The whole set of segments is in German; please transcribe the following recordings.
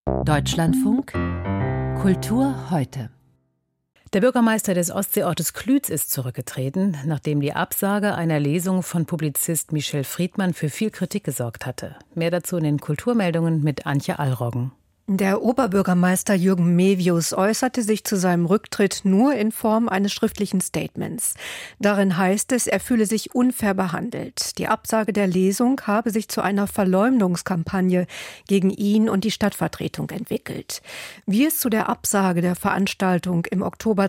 Deutschlandfunk Kultur heute. Der Bürgermeister des Ostseeortes Klütz ist zurückgetreten, nachdem die Absage einer Lesung von Publizist Michel Friedmann für viel Kritik gesorgt hatte. Mehr dazu in den Kulturmeldungen mit Antje Allroggen. Der Oberbürgermeister Jürgen Mevius äußerte sich zu seinem Rücktritt nur in Form eines schriftlichen Statements. Darin heißt es, er fühle sich unfair behandelt. Die Absage der Lesung habe sich zu einer Verleumdungskampagne gegen ihn und die Stadtvertretung entwickelt. Wie es zu der Absage der Veranstaltung im Oktober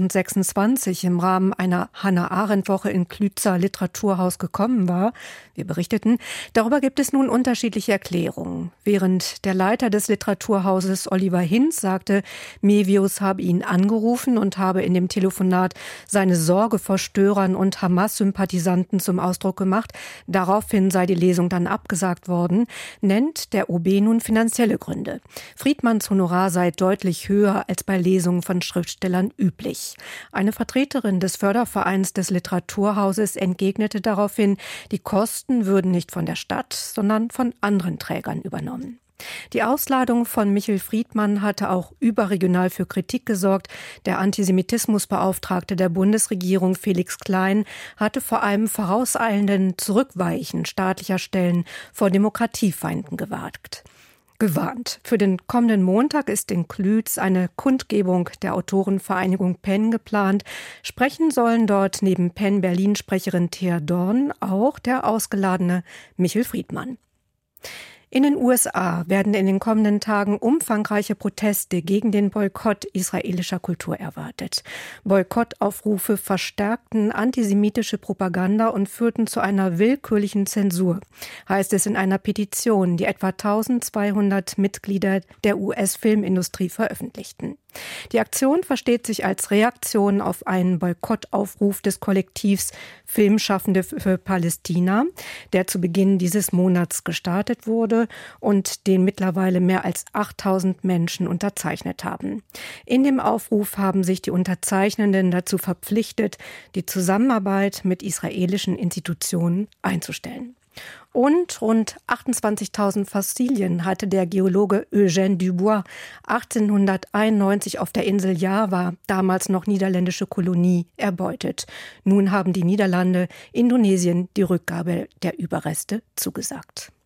2026 im Rahmen einer Hannah-Arendt-Woche im Klützer Literaturhaus gekommen war, wir berichteten, darüber gibt es nun unterschiedliche Erklärungen. Während der Leiter des Literaturhauses Oliver Hinz sagte, Mevius habe ihn angerufen und habe in dem Telefonat seine Sorge vor Störern und Hamas-Sympathisanten zum Ausdruck gemacht. Daraufhin sei die Lesung dann abgesagt worden, nennt der OB nun finanzielle Gründe. Friedmanns Honorar sei deutlich höher als bei Lesungen von Schriftstellern üblich. Eine Vertreterin des Fördervereins des Literaturhauses entgegnete daraufhin, die Kosten würden nicht von der Stadt, sondern von anderen Trägern übernommen. Die Ausladung von Michel Friedmann hatte auch überregional für Kritik gesorgt. Der Antisemitismusbeauftragte der Bundesregierung Felix Klein hatte vor einem vorauseilenden Zurückweichen staatlicher Stellen vor Demokratiefeinden gewarnt. Für den kommenden Montag ist in Klütz eine Kundgebung der Autorenvereinigung PEN geplant. Sprechen sollen dort neben PEN Berlin-Sprecherin Thea Dorn auch der ausgeladene Michel Friedmann. In den USA werden in den kommenden Tagen umfangreiche Proteste gegen den Boykott israelischer Kultur erwartet. Boykottaufrufe verstärkten antisemitische Propaganda und führten zu einer willkürlichen Zensur, heißt es in einer Petition, die etwa 1200 Mitglieder der US-Filmindustrie veröffentlichten. Die Aktion versteht sich als Reaktion auf einen Boykottaufruf des Kollektivs Filmschaffende für Palästina, der zu Beginn dieses Monats gestartet wurde und den mittlerweile mehr als 8000 Menschen unterzeichnet haben. In dem Aufruf haben sich die Unterzeichnenden dazu verpflichtet, die Zusammenarbeit mit israelischen Institutionen einzustellen. Und rund 28.000 Fossilien hatte der Geologe Eugène Dubois 1891 auf der Insel Java, damals noch niederländische Kolonie, erbeutet. Nun haben die Niederlande Indonesien die Rückgabe der Überreste zugesagt.